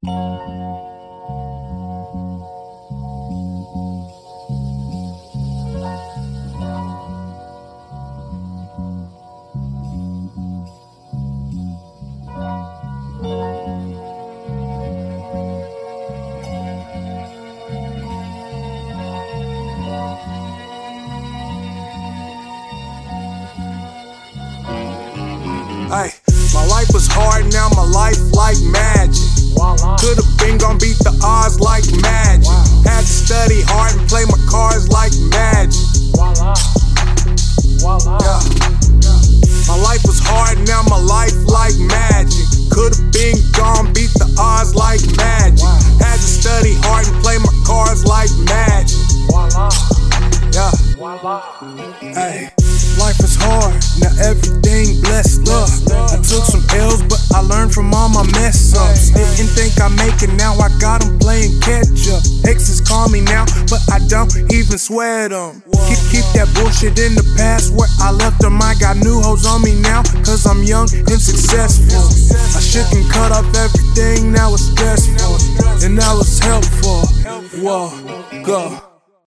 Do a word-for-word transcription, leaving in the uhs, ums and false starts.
Ay, my life was hard, now my life like magic. Could've been gon' beat the odds like magic. Had to study hard and play my cards like magic. Yeah. My life was hard, now my life like magic. Could've been gon' beat the odds like magic. Had to study hard and play my cards like magic. Yeah. Ay, life is hard, now everything blessed up. I took some L's, but I learned from all my mess ups. Didn't think I'd make it, now I got them playing catch up. Exes call me now, but I don't even sweat them. Keep, keep that bullshit in the past where I left them. I got new hoes on me now, cause I'm young and successful. I shook and cut off everything, now it's stressful, and now it's helpful. Whoa, go.